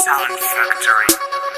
Sound Factory.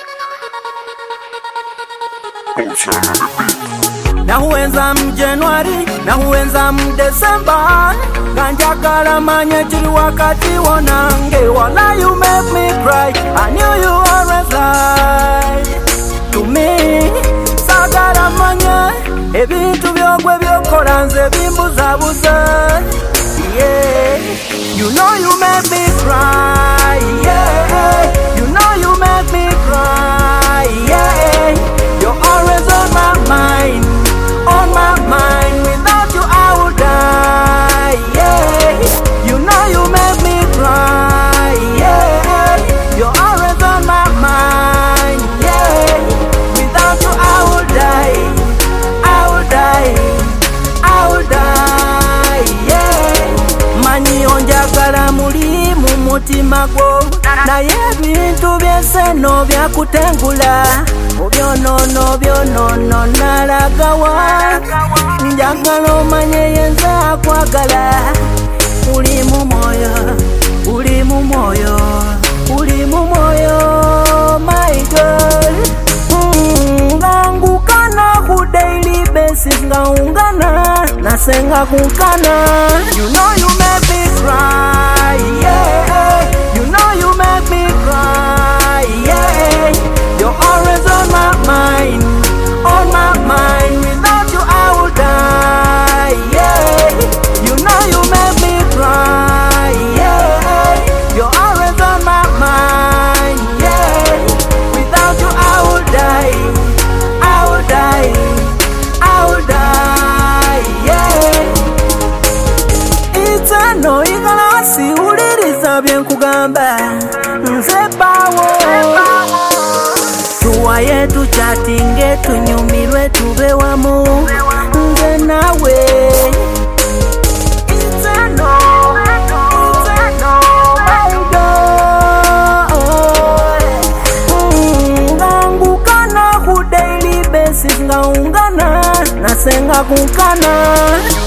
Nahuenza January, nahuenza December. Ganjakala manye chiri wakati wanange. Wala you make me cry, I knew you always lied to me. Sagara manye, ebintu byogwe byokola nze bimbuzabuza. Yeah, you know you make me cry. Yeah, you know you make me cry. Yeah, you're always on my mind, on my mind. Without you I would die. Yeah, you know you make me cry. Yeah, you're always on my mind. Yeah, without you I would die. I would die. I would die. Yeah, manyi onjagala muli mu mutima gwo, naye ebintu byenseno byakutengula. Obyonono nalagawa, njagala omanye yenza akwagala. Uli mu moyo, uli mu moyo, uli mu moyo, my girl. Ngangukana ku daily basis, ngaungana nasenga kunkana. You know you make me cry, yeah. You know you make me cry, yeah. You're always on my mind, on my mind. Without you I would die, yeah. You know you make me cry, yeah. You're always on my mind, yeah. Without you I would die, I would die, I would die, yeah. Itano igalasi uliriza byenkugamba nze bawo. Tuwaye tuchatinge tunyumirwe tube wamu nze nawe. Itano ngangukana ku daily basis, ngaungana nasenga kunkana.